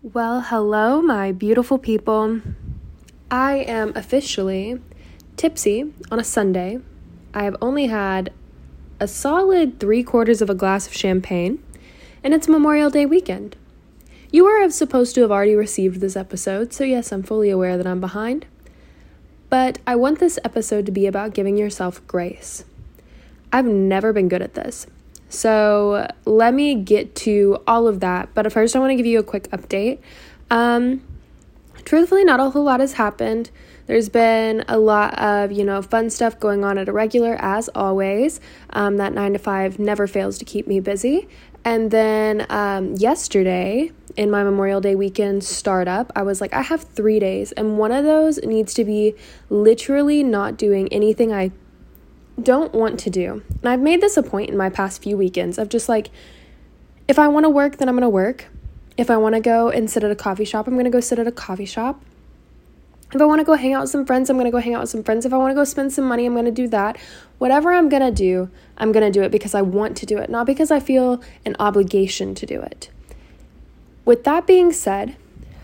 Well, hello, my beautiful people. I am officially tipsy on a Sunday. I have only had a solid 3/4 of a glass of champagne, and it's Memorial Day weekend. You are supposed to have already received this episode, so yes, I'm fully aware that I'm behind. But I want this episode to be about giving yourself grace. I've never been good at this. So let me get to all of that. But first, I want to give you a quick update. Truthfully, not a whole lot has happened. There's been a lot of, fun stuff going on at Irregular, as always. That 9 to 5 never fails to keep me busy. And then yesterday, in my Memorial Day weekend startup, I was like, I have 3 days. And one of those needs to be literally not doing anything I don't want to do. And I've made this a point in my past few weekends of just like, if I want to work, then I'm going to work. If I want to go and sit at a coffee shop, I'm going to go sit at a coffee shop. If I want to go hang out with some friends, I'm going to go hang out with some friends. If I want to go spend some money, I'm going to do that. Whatever I'm going to do it because I want to do it, not because I feel an obligation to do it. With that being said,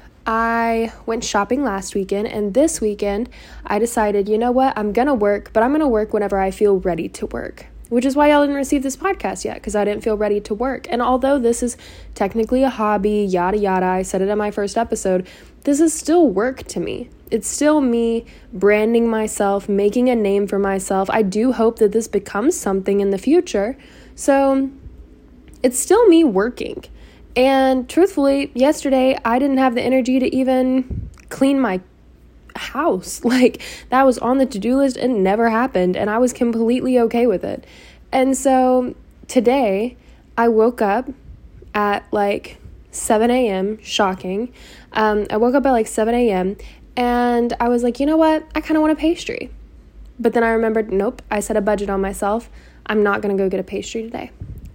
I went shopping last weekend, and this weekend I decided, you know what, I'm going to work, but I'm going to work whenever I feel ready to work, which is why y'all didn't receive this podcast yet, because I didn't feel ready to work. And although this is technically a hobby, yada, yada, I said it in my first episode, this is still work to me. It's still me branding myself, making a name for myself. I do hope that this becomes something in the future. So it's still me working. And truthfully, yesterday, I didn't have the energy to even clean my house. Like, that was on the to-do list and never happened. And I was completely okay with it. And so today, I woke up at like 7 a.m., shocking. I woke up at like 7 a.m. and I was like, you know what? I kind of want a pastry. But then I remembered, nope, I set a budget on myself. I'm not going to go get a pastry today.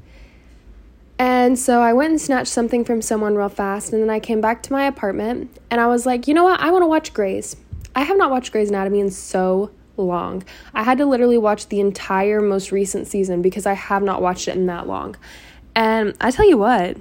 And so I went and snatched something from someone real fast, and then I came back to my apartment, and I was like, you know what? I want to watch Grey's. I have not watched Grey's Anatomy in so long. I had to literally watch the entire most recent season because I have not watched it in that long. And I tell you what,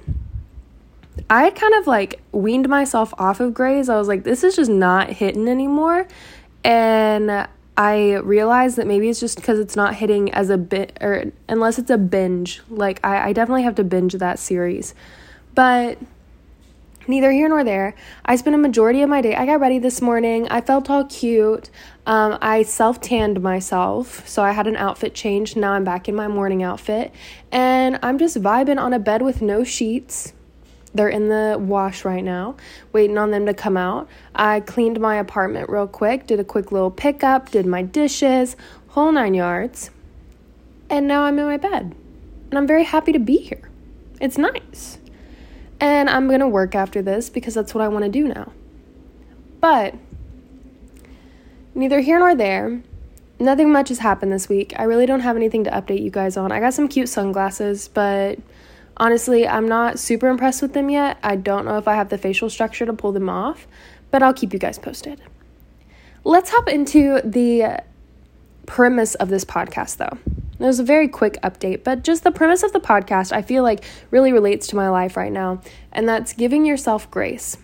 I kind of like weaned myself off of Grey's. I was like, this is just not hitting anymore. And I realized that maybe it's just because it's not hitting as a bit, or unless it's a binge. Like, I definitely have to binge that series. But neither here nor there. I spent a majority of my day. I got ready this morning. I felt all cute. I self-tanned myself. So I had an outfit change. Now I'm back in my morning outfit. And I'm just vibing on a bed with no sheets. They're in the wash right now, waiting on them to come out. I cleaned my apartment real quick, did a quick little pickup, did my dishes, whole 9 yards. And now I'm in my bed. And I'm very happy to be here. It's nice. And I'm going to work after this because that's what I want to do now. But neither here nor there. Nothing much has happened this week. I really don't have anything to update you guys on. I got some cute sunglasses, but honestly, I'm not super impressed with them yet. I don't know if I have the facial structure to pull them off, but I'll keep you guys posted. Let's hop into the premise of this podcast, though. It was a very quick update, but just the premise of the podcast, I feel like really relates to my life right now, and that's giving yourself grace.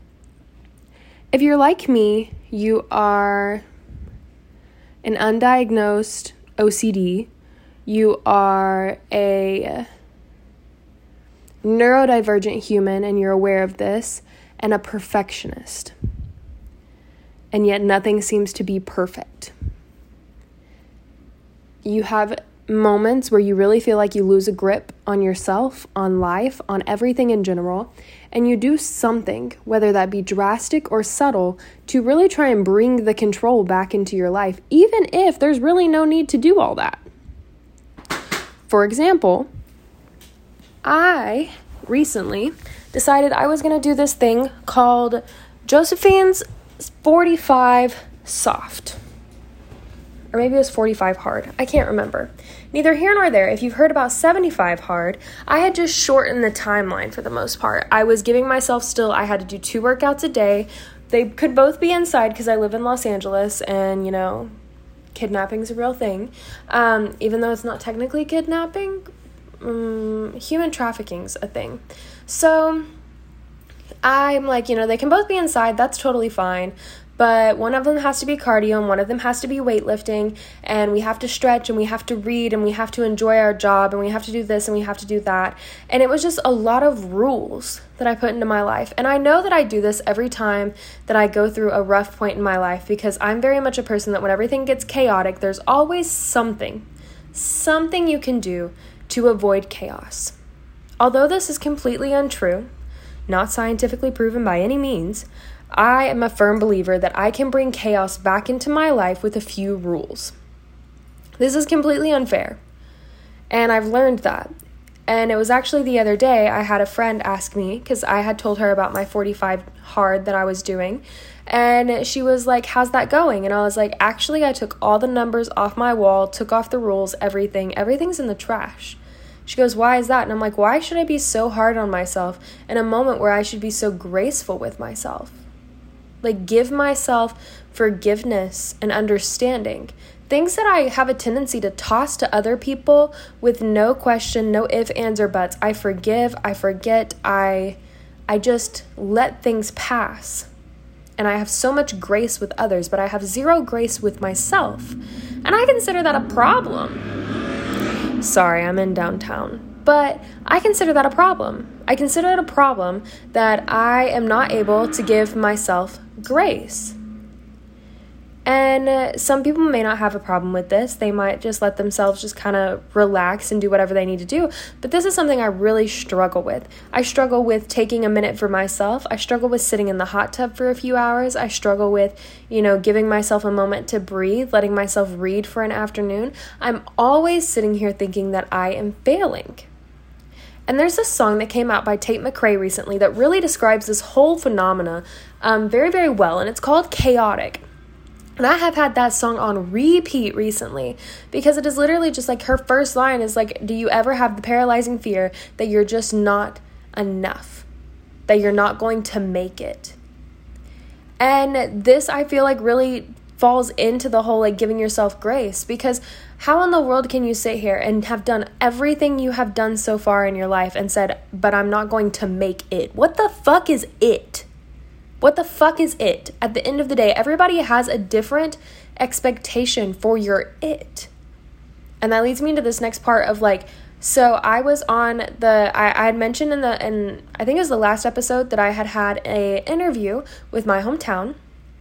If you're like me, you are an undiagnosed OCD. You are a neurodivergent human, and you're aware of this, and a perfectionist. And yet nothing seems to be perfect. You have moments where you really feel like you lose a grip on yourself, on life, on everything in general, and you do something, whether that be drastic or subtle, to really try and bring the control back into your life, even if there's really no need to do all that. For example, I recently decided I was going to do this thing called Josephine's 45 soft. Or maybe it was 45 hard. I can't remember. Neither here nor there. If you've heard about 75 hard, I had just shortened the timeline for the most part. I was giving myself I had to do 2 workouts a day. They could both be inside because I live in Los Angeles and, kidnapping's a real thing. Even though it's not technically kidnapping, human trafficking's a thing. So I'm like, they can both be inside. That's totally fine. But one of them has to be cardio and one of them has to be weightlifting, and we have to stretch and we have to read and we have to enjoy our job and we have to do this and we have to do that. And it was just a lot of rules that I put into my life. And I know that I do this every time that I go through a rough point in my life, because I'm very much a person that when everything gets chaotic, there's always something you can do to avoid chaos. Although this is completely untrue, not scientifically proven by any means, I am a firm believer that I can bring chaos back into my life with a few rules. This is completely unfair, and I've learned that. And it was actually the other day I had a friend ask me, because I had told her about my 45 hard that I was doing, and she was like, how's that going? And I was like, actually, I took all the numbers off my wall, took off the rules, everything's in the trash. She goes, why is that? And I'm like, why should I be so hard on myself in a moment where I should be so graceful with myself? Like, give myself forgiveness and understanding. Things that I have a tendency to toss to other people with no question, no ifs, ands, or buts. I forgive, I forget, I just let things pass. And I have so much grace with others, but I have zero grace with myself. And I consider that a problem. Sorry, I'm in downtown. But I consider that a problem. I consider it a problem that I am not able to give myself grace. And some people may not have a problem with this. They might just let themselves just kind of relax and do whatever they need to do. But this is something I really struggle with. I struggle with taking a minute for myself. I struggle with sitting in the hot tub for a few hours. I struggle with, giving myself a moment to breathe, letting myself read for an afternoon. I'm always sitting here thinking that I am failing. And there's this song that came out by Tate McRae recently that really describes this whole phenomena very, very well. And it's called Chaotic. And I have had that song on repeat recently, because it is literally just like her first line is like, do you ever have the paralyzing fear that you're just not enough, that you're not going to make it? And this, I feel like, really falls into the whole like giving yourself grace, because how in the world can you sit here and have done everything you have done so far in your life and said, but I'm not going to make it? What the fuck is it? What the fuck is it? At the end of the day, everybody has a different expectation for your it. And that leads me to this next part of like, so I was on I had mentioned in I think it was the last episode that I had a interview with my hometown.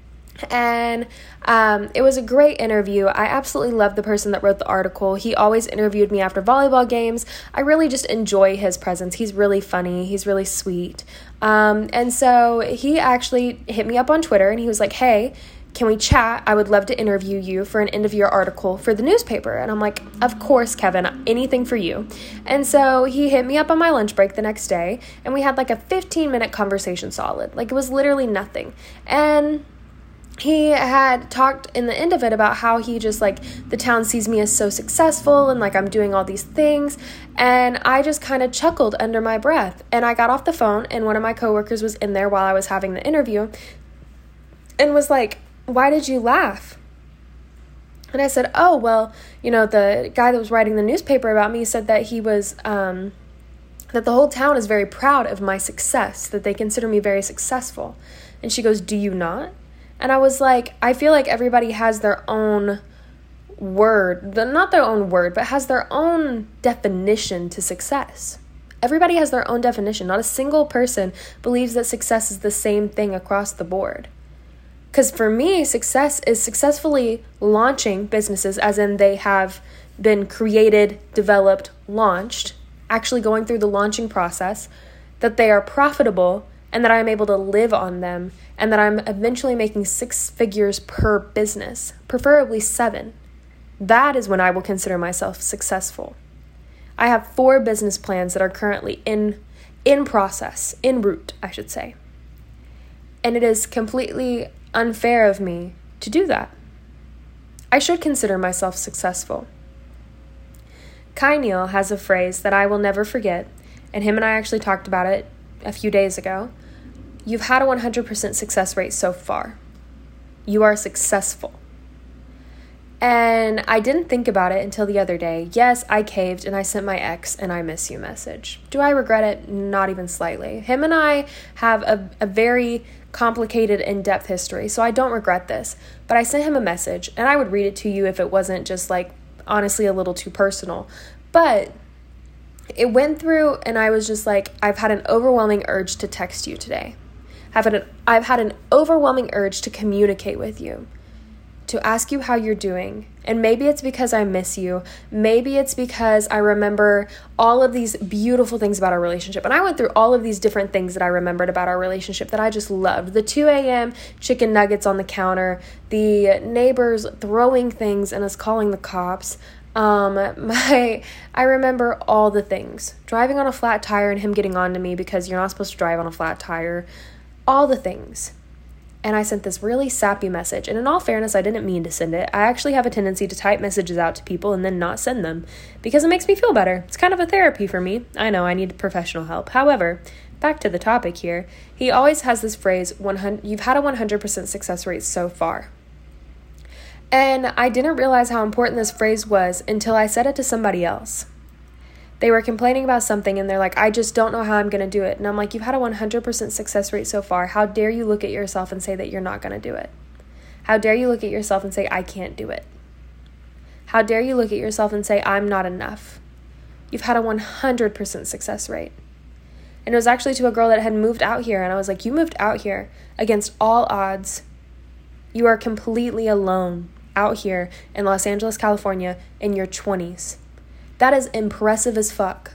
And it was a great interview. I absolutely love the person that wrote the article. He always interviewed me after volleyball games. I really just enjoy his presence. He's really funny. He's really sweet. And so he actually hit me up on Twitter and he was like, hey, can we chat? I would love to interview you for an end of year article for the newspaper. And I'm like, of course, Kevin, anything for you. And so he hit me up on my lunch break the next day and we had like a 15-minute conversation solid. Like, it was literally nothing. And he had talked in the end of it about how he just like, the town sees me as so successful and like I'm doing all these things. And I just kind of chuckled under my breath. And I got off the phone and one of my coworkers was in there while I was having the interview and was like, why did you laugh? And I said, oh, well, the guy that was writing the newspaper about me said that he was, that the whole town is very proud of my success, that they consider me very successful. And she goes, do you not? And I was like, I feel like everybody has their own word, not their own word, but has their own definition to success. Everybody has their own definition. Not a single person believes that success is the same thing across the board. Because for me, success is successfully launching businesses, as in they have been created, developed, launched, actually going through the launching process, that they are profitable, and that I'm able to live on them, and that I'm eventually making 6 figures per business, preferably 7. That is when I will consider myself successful. I have 4 business plans that are currently in process, en route, I should say. And it is completely unfair of me to do that. I should consider myself successful. Kai Neal has a phrase that I will never forget, and him and I actually talked about it a few days ago. You've had a 100% success rate so far. You are successful. And I didn't think about it until the other day. Yes, I caved and I sent my ex an I miss you message. Do I regret it? Not even slightly. Him and I have a very complicated, in-depth history, so I don't regret this. But I sent him a message, and I would read it to you if it wasn't just like, honestly, a little too personal. But it went through, and I was just like, I've had an overwhelming urge to text you today. I've had an overwhelming urge to communicate with you, to ask you how you're doing. And maybe it's because I miss you. Maybe it's because I remember all of these beautiful things about our relationship. And I went through all of these different things that I remembered about our relationship that I just loved. The 2 a.m. chicken nuggets on the counter, the neighbors throwing things and us calling the cops. I remember all the things. Driving on a flat tire and him getting on to me because you're not supposed to drive on a flat tire. All the things. And I sent this really sappy message. And in all fairness, I didn't mean to send it. I actually have a tendency to type messages out to people and then not send them because it makes me feel better. It's kind of a therapy for me. I know I need professional help. However, back to the topic here. He always has this phrase, you've had a 100% success rate so far. And I didn't realize how important this phrase was until I said it to somebody else. They were complaining about something and they're like, I just don't know how I'm going to do it. And I'm like, you've had a 100% success rate so far. How dare you look at yourself and say that you're not going to do it? How dare you look at yourself and say, I can't do it? How dare you look at yourself and say, I'm not enough? You've had a 100% success rate. And it was actually to a girl that had moved out here. And I was like, you moved out here against all odds. You are completely alone out here in Los Angeles, California in your 20s. That is impressive as fuck.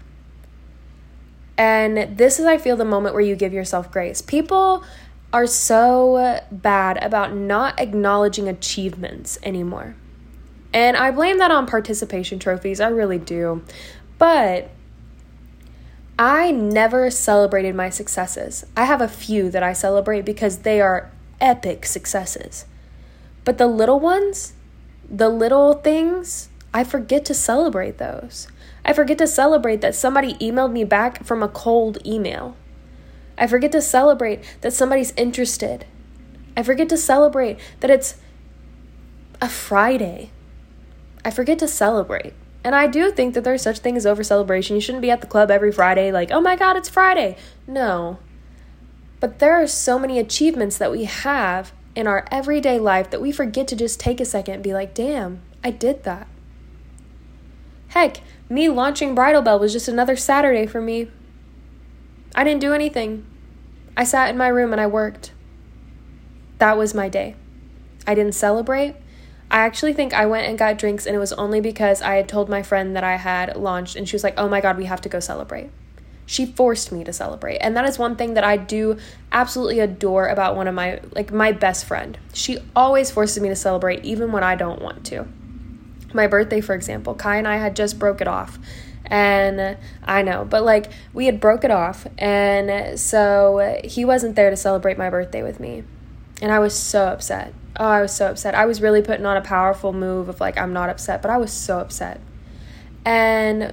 And this is, I feel, the moment where you give yourself grace. People are so bad about not acknowledging achievements anymore. And I blame that on participation trophies. I really do. But I never celebrated my successes. I have a few that I celebrate because they are epic successes. But the little ones, the little things, I forget to celebrate those. I forget to celebrate that somebody emailed me back from a cold email. I forget to celebrate that somebody's interested. I forget to celebrate that it's a Friday. I forget to celebrate. And I do think that there's such thing as over-celebration. You shouldn't be at the club every Friday like, oh my God, it's Friday. No. But there are so many achievements that we have in our everyday life that we forget to just take a second and be like, damn, I did that. Heck, me launching Bridal Bell was just another Saturday for me. I didn't do anything. I sat in my room and I worked. That was my day. I didn't celebrate. I actually think I went and got drinks, and it was only because I had told my friend that I had launched, and she was like, oh my God, we have to go celebrate. She forced me to celebrate. And that is one thing that I do absolutely adore about one of my best friend. She always forces me to celebrate even when I don't want to. My birthday, for example, Kai and I had just broke it off. And I know, but we had broke it off. And so he wasn't there to celebrate my birthday with me. And I was so upset. Oh, I was so upset. I was really putting on a powerful move of I'm not upset, but I was so upset. And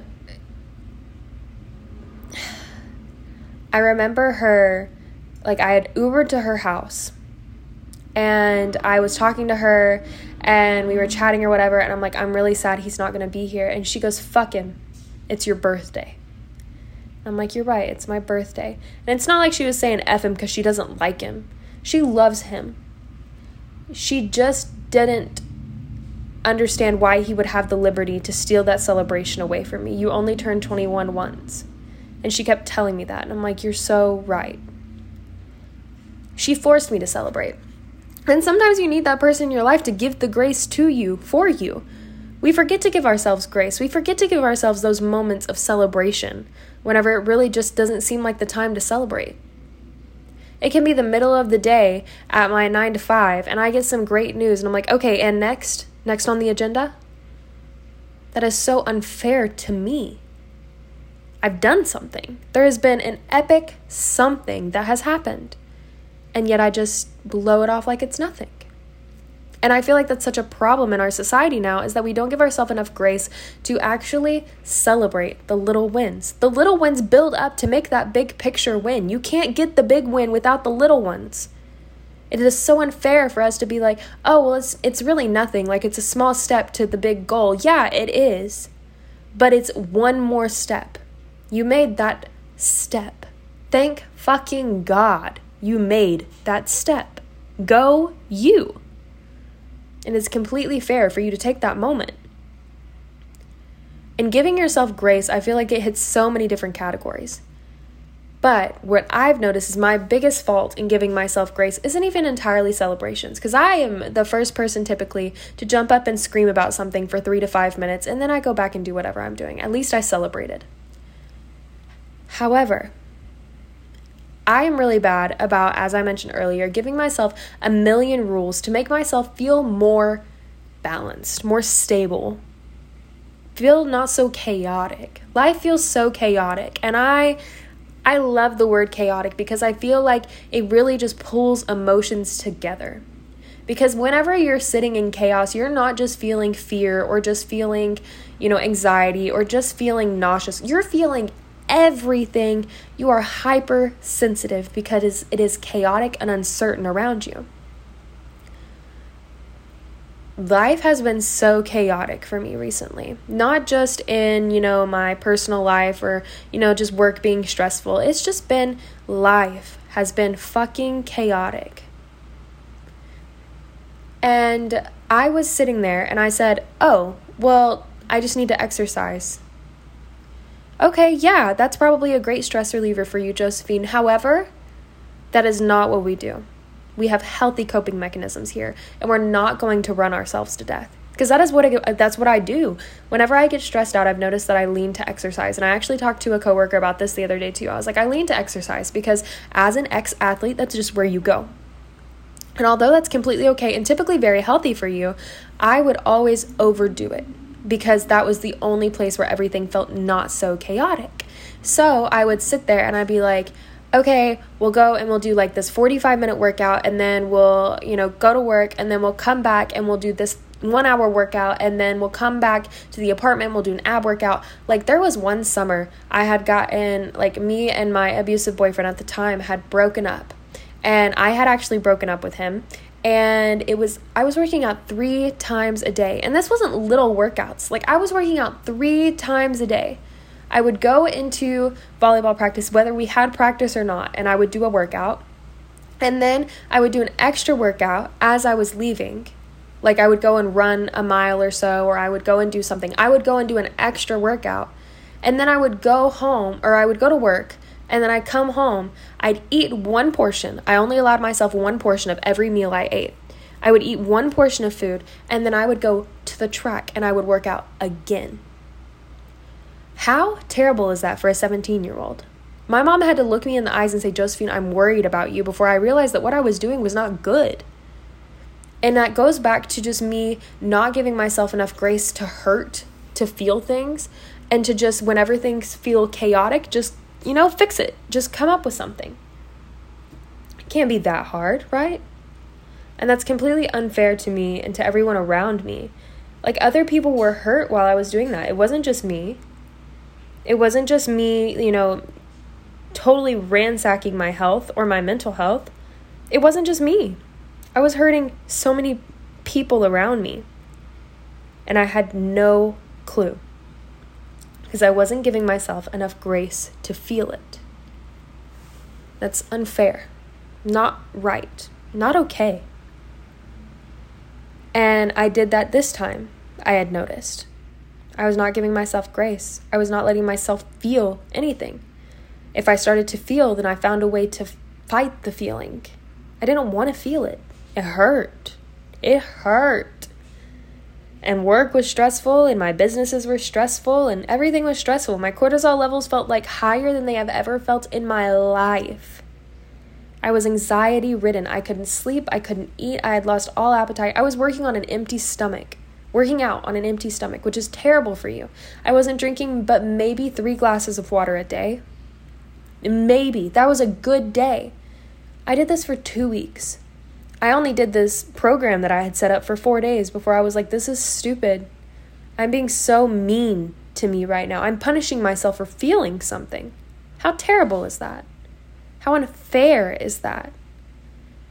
I remember her, I had Ubered to her house. And I was talking to her and we were chatting or whatever. And I'm like, I'm really sad he's not going to be here. And she goes, fuck him. It's your birthday. I'm like, you're right. It's my birthday. And it's not like she was saying F him because she doesn't like him. She loves him. She just didn't understand why he would have the liberty to steal that celebration away from me. You only turn 21 once. And she kept telling me that. And I'm like, you're so right. She forced me to celebrate. And sometimes you need that person in your life to give the grace to you, for you. We forget to give ourselves grace. We forget to give ourselves those moments of celebration whenever it really just doesn't seem like the time to celebrate. It can be the middle of the day at my 9 to 5 and I get some great news and I'm like, okay, and next on the agenda? That is so unfair to me. I've done something. There has been an epic something that has happened. And yet I just blow it off like it's nothing. And I feel like that's such a problem in our society now, is that we don't give ourselves enough grace to actually celebrate the little wins. The little wins build up to make that big picture win. You can't get the big win without the little ones. It is so unfair for us to be like, oh, well, it's really nothing. Like, it's a small step to the big goal. Yeah, it is. But it's one more step. You made that step. Thank fucking God you made that step. Go you. And it's completely fair for you to take that moment. And giving yourself grace, I feel like it hits so many different categories. But what I've noticed is my biggest fault in giving myself grace isn't even entirely celebrations, because I am the first person typically to jump up and scream about something for 3 to 5 minutes, and then I go back and do whatever I'm doing. At least I celebrated. However, I am really bad about, as I mentioned earlier, giving myself a million rules to make myself feel more balanced, more stable, feel not so chaotic. Life feels so chaotic, and I love the word chaotic because I feel like it really just pulls emotions together. Because whenever you're sitting in chaos, you're not just feeling fear or just feeling, anxiety or just feeling nauseous. You're feeling everything. You are hypersensitive because it is chaotic and uncertain around you. Life has been so chaotic for me recently, not just in, my personal life or, just work being stressful. It's just been life has been fucking chaotic. And I was sitting there and I said, oh, well, I just need to exercise. Okay, yeah, that's probably a great stress reliever for you, Josephine. However, that is not what we do. We have healthy coping mechanisms here, and we're not going to run ourselves to death. Because that's what I do. Whenever I get stressed out, I've noticed that I lean to exercise. And I actually talked to a coworker about this the other day too. I was like, I lean to exercise because as an ex-athlete, that's just where you go. And although that's completely okay and typically very healthy for you, I would always overdo it because that was the only place where everything felt not so chaotic. So I would sit there and I'd be like, okay, we'll go and we'll do like this 45-minute workout, and then we'll, go to work, and then we'll come back and we'll do this 1-hour workout, and then we'll come back to the apartment, we'll do an ab workout. Like, there was one summer I had gotten, like, me and my abusive boyfriend at the time had broken up, and I had actually broken up with him, and I was working out 3 times a day, and this wasn't little workouts. Like, I was working out 3 times a day. I would go into volleyball practice, whether we had practice or not, and I would do a workout. And then I would do an extra workout as I was leaving. Like, I would go and run a mile or so, or I would go and do something. I would go and do an extra workout. And then I would go home, or I would go to work, and then I'd come home. I'd eat one portion. I only allowed myself one portion of every meal I ate. I would eat one portion of food, and then I would go to the track, and I would work out again. How terrible is that for a 17-year-old? My mom had to look me in the eyes and say, Josephine, I'm worried about you, before I realized that what I was doing was not good. And that goes back to just me not giving myself enough grace to hurt, to feel things, and to just, whenever things feel chaotic, just, fix it. Just come up with something. It can't be that hard, right? And that's completely unfair to me and to everyone around me. Like, other people were hurt while I was doing that. It wasn't just me. It wasn't just me, totally ransacking my health or my mental health. It wasn't just me. I was hurting so many people around me. And I had no clue. Because I wasn't giving myself enough grace to feel it. That's unfair. Not right. Not okay. And I did that this time, I had noticed. I was not giving myself grace. I was not letting myself feel anything. If I started to feel, then I found a way to fight the feeling. I didn't want to feel it. It hurt. It hurt. And work was stressful, and my businesses were stressful, and everything was stressful. My cortisol levels felt like higher than they have ever felt in my life. I was anxiety ridden. I couldn't sleep. I couldn't eat. I had lost all appetite. I was working on an empty stomach. Working out on an empty stomach, which is terrible for you. I wasn't drinking but maybe 3 glasses of water a day. Maybe. That was a good day. I did this for 2 weeks. I only did this program that I had set up for 4 days before I was like, this is stupid. I'm being so mean to me right now. I'm punishing myself for feeling something. How terrible is that? How unfair is that?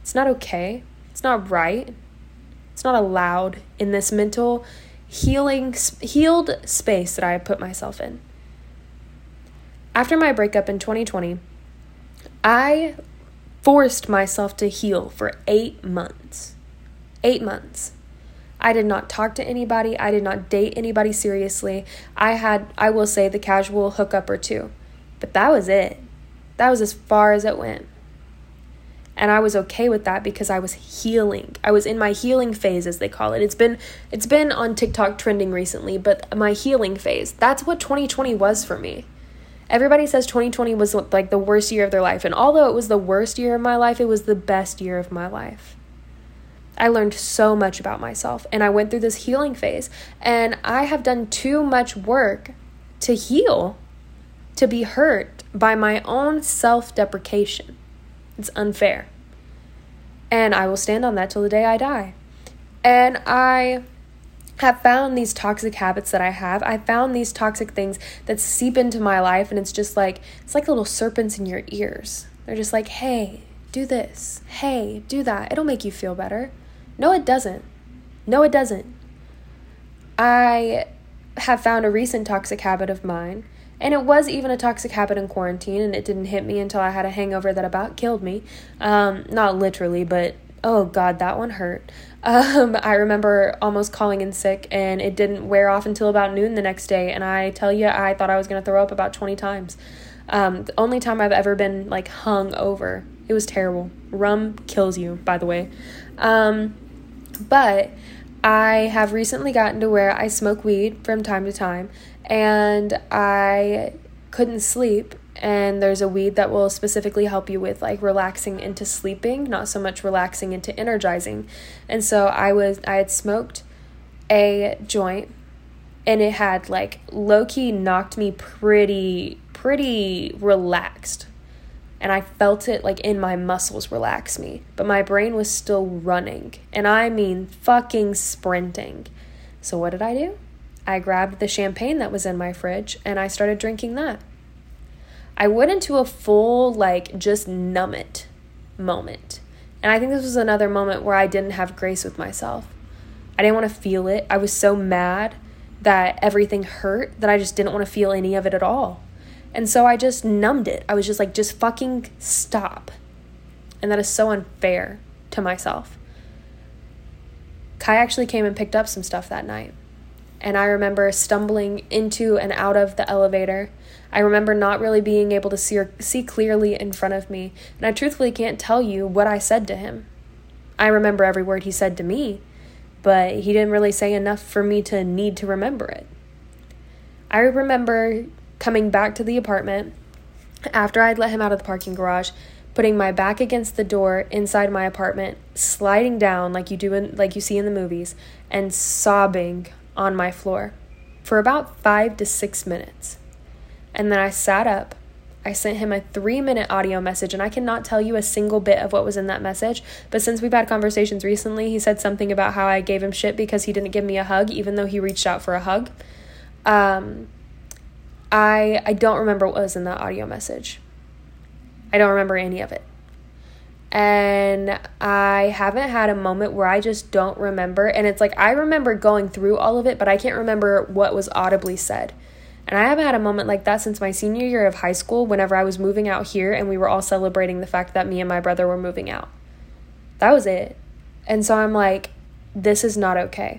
It's not okay. It's not right. It's not allowed in this mental healed space that I have put myself in. After my breakup in 2020, I forced myself to heal for 8 months. 8 months. I did not talk to anybody. I did not date anybody seriously. I will say, the casual hookup or two. But that was it. That was as far as it went. And I was okay with that because I was healing. I was in my healing phase, as they call it. It's been on TikTok trending recently, but my healing phase, that's what 2020 was for me. Everybody says 2020 was like the worst year of their life. And although it was the worst year of my life, it was the best year of my life. I learned so much about myself, and I went through this healing phase, and I have done too much work to heal, to be hurt by my own self-deprecation. It's unfair. And I will stand on that till the day I die. And I have found these toxic habits that I have. I found these toxic things that seep into my life, and it's just like, it's like little serpents in your ears. They're just like, hey, do this. Hey, do that. It'll make you feel better. No, it doesn't. No, it doesn't. I have found a recent toxic habit of mine, and it was even a toxic habit in quarantine, and it didn't hit me until I had a hangover that about killed me. Not literally, but oh God, that one hurt. I remember almost calling in sick, and it didn't wear off until about noon the next day, and I tell you, I thought I was going to throw up about 20 times. The only time I've ever been like hung over. It was terrible. Rum kills you, by the way. But I have recently gotten to where I smoke weed from time to time, and I couldn't sleep. And there's a weed that will specifically help you with like relaxing into sleeping, not so much relaxing into energizing. And so I had smoked a joint, and it had like low-key knocked me pretty relaxed. And I felt it like in my muscles relax me. But my brain was still running. And I mean fucking sprinting. So what did I do? I grabbed the champagne that was in my fridge, and I started drinking that. I went into a full like just numb it moment. And I think this was another moment where I didn't have grace with myself. I didn't want to feel it. I was so mad that everything hurt that I just didn't want to feel any of it at all. And so I just numbed it. I was just like, just fucking stop. And that is so unfair to myself. Kai actually came and picked up some stuff that night. And I remember stumbling into and out of the elevator. I remember not really being able to see clearly in front of me. And I truthfully can't tell you what I said to him. I remember every word he said to me, but he didn't really say enough for me to need to remember it. I remember coming back to the apartment after I'd let him out of the parking garage, putting my back against the door inside my apartment, sliding down like you see in the movies, and sobbing on my floor for about 5 to 6 minutes. And then I sat up. I sent him a 3-minute audio message, and I cannot tell you a single bit of what was in that message, but since we've had conversations recently, he said something about how I gave him shit because he didn't give me a hug, even though he reached out for a hug. I don't remember what was in that audio message. I don't remember any of it. And I haven't had a moment where I just don't remember. And it's like, I remember going through all of it, but I can't remember what was audibly said. And I haven't had a moment like that since my senior year of high school, whenever I was moving out here and we were all celebrating the fact that me and my brother were moving out. That was it. And so I'm like, this is not okay.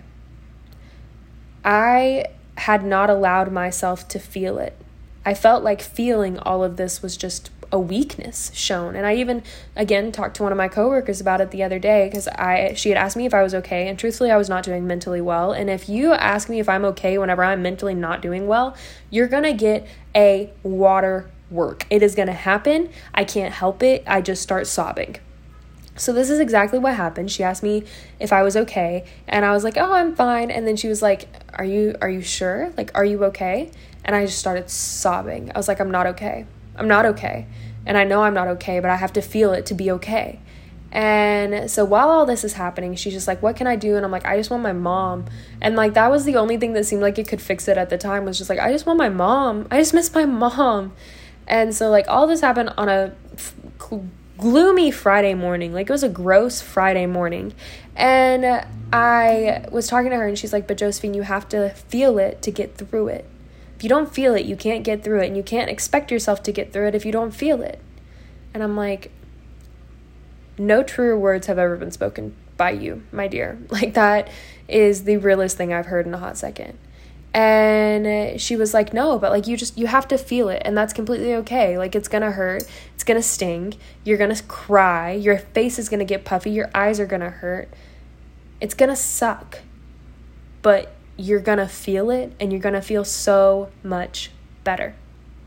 I had not allowed myself to feel it. I felt like feeling all of this was just a weakness shown. And I even, again, talked to one of my coworkers about it the other day because she had asked me if I was okay. And truthfully, I was not doing mentally well. And if you ask me if I'm okay whenever I'm mentally not doing well, you're going to get a waterwork. It is going to happen. I can't help it. I just start sobbing. So this is exactly what happened. She asked me if I was okay, and I was like, oh, I'm fine. And then she was like, are you sure? Like, are you okay? And I just started sobbing. I was like, I'm not okay. I'm not okay. And I know I'm not okay, but I have to feel it to be okay. And so while all this is happening, she's just like, what can I do? And I'm like, I just want my mom. And like, that was the only thing that seemed like it could fix it at the time, was just like, I just want my mom. I just miss my mom. And so like all this happened on a gloomy Friday morning. Like, it was a gross Friday morning. And I was talking to her, and she's like, but Josephine, you have to feel it to get through it. If you don't feel it, you can't get through it. And you can't expect yourself to get through it if you don't feel it. And I'm like, no truer words have ever been spoken by you, my dear. Like, that is the realest thing I've heard in a hot second. And she was like, no, but like, you have to feel it, and that's completely okay. Like, it's gonna hurt, it's gonna sting, you're gonna cry, your face is gonna get puffy, your eyes are gonna hurt, it's gonna suck, but you're gonna feel it, and you're gonna feel so much better.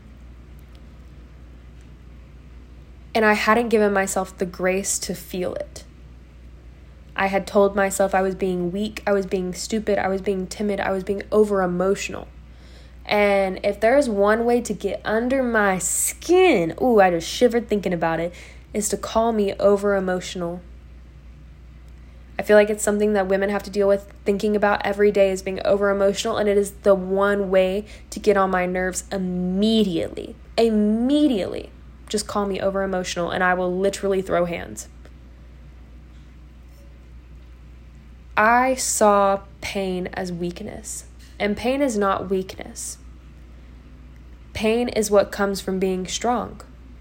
And I hadn't given myself the grace to feel it. I had told myself I was being weak, I was being stupid, I was being timid, I was being over-emotional. And if there's one way to get under my skin, I just shivered thinking about it, is to call me over-emotional. I feel like it's something that women have to deal with thinking about every day, is being over-emotional, and it is the one way to get on my nerves immediately. Immediately. Just call me over-emotional, and I will literally throw hands. I saw pain as weakness, and pain is not weakness. Pain is what comes from being strong.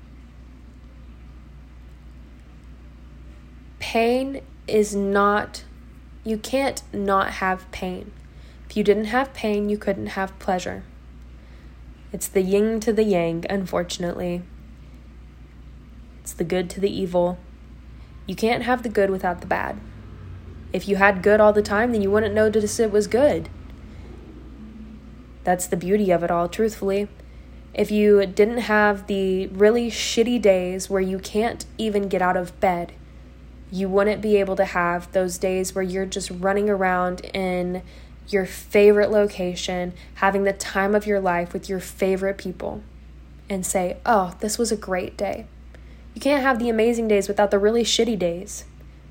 Pain is not, you can't not have pain. If you didn't have pain, you couldn't have pleasure. It's the yin to the yang, unfortunately. It's the good to the evil. You can't have the good without the bad. If you had good all the time, then you wouldn't notice it was good. That's the beauty of it all, truthfully. If you didn't have the really shitty days where you can't even get out of bed, you wouldn't be able to have those days where you're just running around in your favorite location, having the time of your life with your favorite people, and say, oh, this was a great day. You can't have the amazing days without the really shitty days.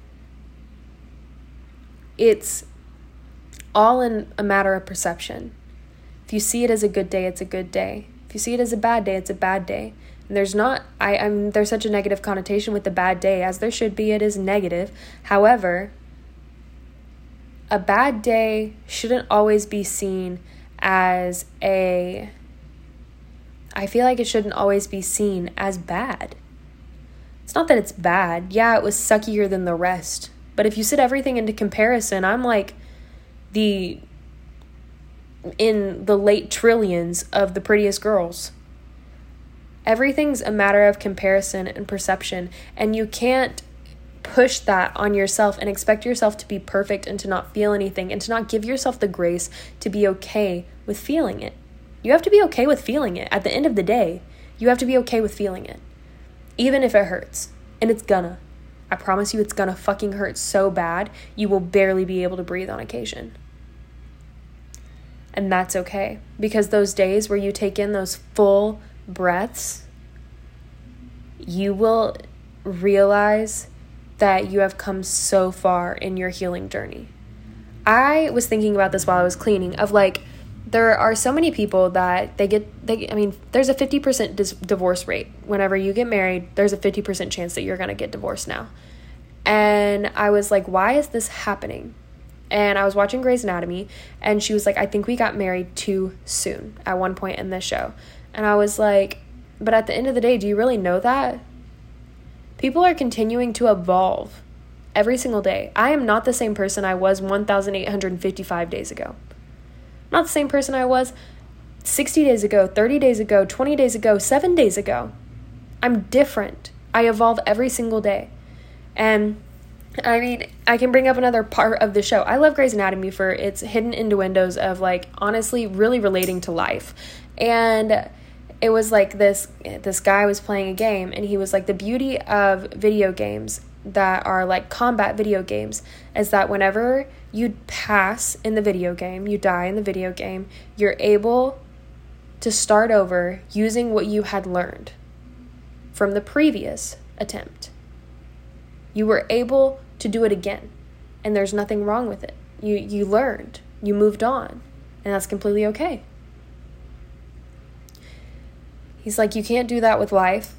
It's all in a matter of perception. If you see it as a good day, it's a good day. If you see it as a bad day, it's a bad day. And there's such a negative connotation with the bad day, as there should be. It is negative. However, a bad day shouldn't always be seen as I feel like it shouldn't always be seen as bad. It's not that it's bad. Yeah, it was suckier than the rest. But if you set everything into comparison, I'm like in the late trillions of the prettiest girls. Everything's a matter of comparison and perception, and you can't push that on yourself and expect yourself to be perfect and to not feel anything and to not give yourself the grace to be okay with feeling it. You have to be okay with feeling it. At the end of the day, you have to be okay with feeling it, even if it hurts, and it's gonna. I promise you, it's gonna fucking hurt so bad, you will barely be able to breathe on occasion. And that's okay, because those days where you take in those full breaths, you will realize that you have come so far in your healing journey. I was thinking about this while I was cleaning, of like, there are so many people that there's a 50% divorce rate. Whenever you get married, there's a 50% chance that you're going to get divorced now. And I was like, why is this happening? And I was watching Grey's Anatomy, and she was like, I think we got married too soon at one point in this show. And I was like, but at the end of the day, do you really know that? People are continuing to evolve every single day. I am not the same person I was 1,855 days ago. Not the same person I was 60 days ago, 30 days ago, 20 days ago, 7 days ago. I'm different. I evolve every single day. And I mean, I can bring up another part of the show. I love Grey's Anatomy for its hidden innuendos of, like, honestly really relating to life. And it was like this guy was playing a game, and he was like, the beauty of video games that are like combat video games is that whenever you pass in the video game, you die in the video game, you're able to start over using what you had learned from the previous attempt. You were able to do it again, and there's nothing wrong with it. You learned, you moved on, and that's completely okay. He's like, you can't do that with life.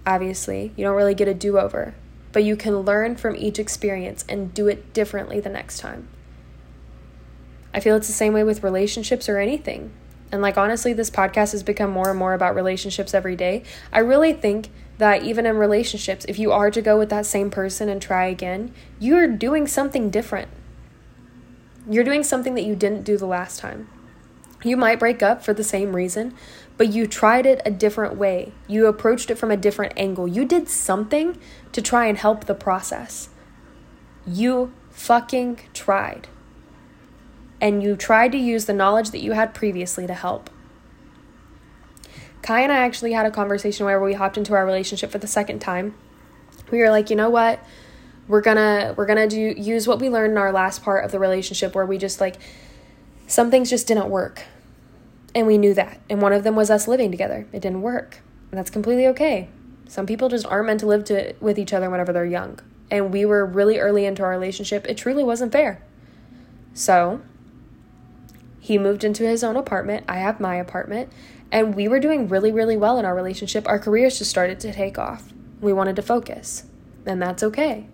obviously. You don't really get a do-over. But you can learn from each experience and do it differently the next time. I feel it's the same way with relationships or anything. And like, honestly, this podcast has become more and more about relationships every day. I really think that even in relationships, if you are to go with that same person and try again, you're doing something different. You're doing something that you didn't do the last time. You might break up for the same reason, but you tried it a different way. You approached it from a different angle. You did something to try and help the process. You fucking tried. And you tried to use the knowledge that you had previously to help. Kai and I actually had a conversation where we hopped into our relationship for the second time. We were like, you know what? We're gonna use what we learned in our last part of the relationship, where we just like, some things just didn't work. And we knew that. And one of them was us living together. It didn't work. And that's completely okay. Some people just aren't meant to live with each other whenever they're young. And we were really early into our relationship. It truly wasn't fair. So he moved into his own apartment. I have my apartment. And we were doing really, really well in our relationship. Our careers just started to take off. We wanted to focus. And that's okay.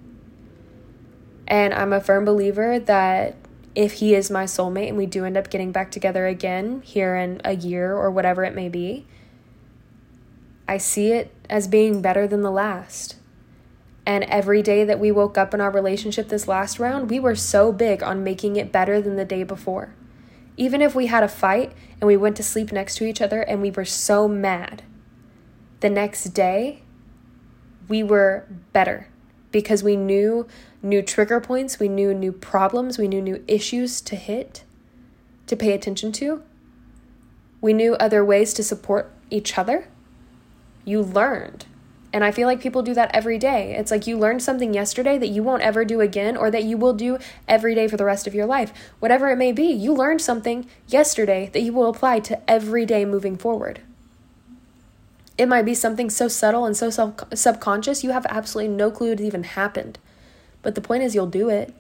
And I'm a firm believer that if he is my soulmate and we do end up getting back together again here in a year or whatever it may be, I see it as being better than the last. And every day that we woke up in our relationship this last round, we were so big on making it better than the day before. Even if we had a fight and we went to sleep next to each other and we were so mad, the next day we were better because we knew new trigger points, we knew new problems, we knew new issues to hit, to pay attention to. We knew other ways to support each other. You learned. And I feel like people do that every day. It's like you learned something yesterday that you won't ever do again, or that you will do every day for the rest of your life. Whatever it may be, you learned something yesterday that you will apply to every day moving forward. It might be something so subtle and so subconscious, you have absolutely no clue it even happened. But the point is, you'll do it.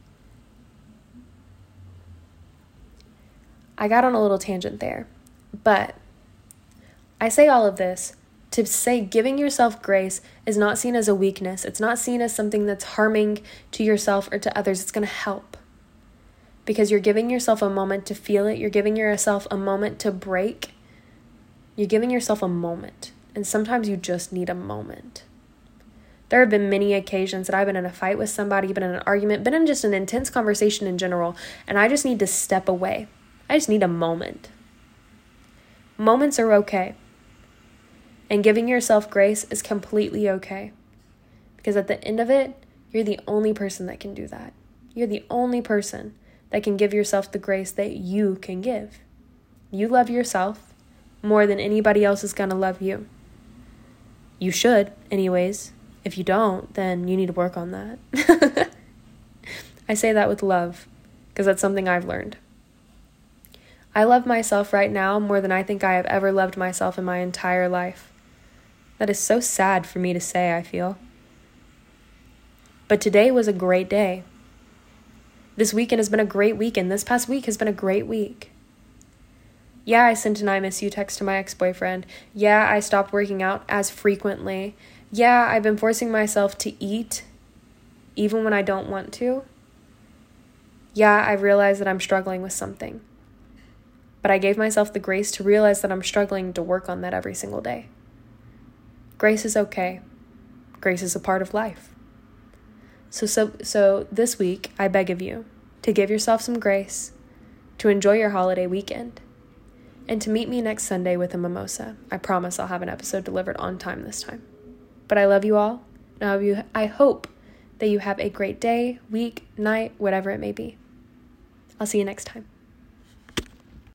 I got on a little tangent there, but I say all of this to say giving yourself grace is not seen as a weakness. It's not seen as something that's harming to yourself or to others. It's going to help because you're giving yourself a moment to feel it. You're giving yourself a moment to break. You're giving yourself a moment, and sometimes you just need a moment. There have been many occasions that I've been in a fight with somebody, been in an argument, been in just an intense conversation in general, and I just need to step away. I just need a moment. Moments are okay. And giving yourself grace is completely okay. Because at the end of it, you're the only person that can do that. You're the only person that can give yourself the grace that you can give. You love yourself more than anybody else is going to love you. You should, anyways. If you don't, then you need to work on that. I say that with love, because that's something I've learned. I love myself right now more than I think I have ever loved myself in my entire life. That is so sad for me to say, I feel. But today was a great day. This weekend has been a great weekend. This past week has been a great week. Yeah, I sent an I miss you text to my ex-boyfriend. Yeah, I stopped working out as frequently. Yeah, I've been forcing myself to eat even when I don't want to. Yeah, I realized that I'm struggling with something. But I gave myself the grace to realize that I'm struggling to work on that every single day. Grace is okay. Grace is a part of life. So this week, I beg of you to give yourself some grace, to enjoy your holiday weekend, and to meet me next Sunday with a mimosa. I promise I'll have an episode delivered on time this time. But I love you all. I hope that you have a great day, week, night, whatever it may be. I'll see you next time.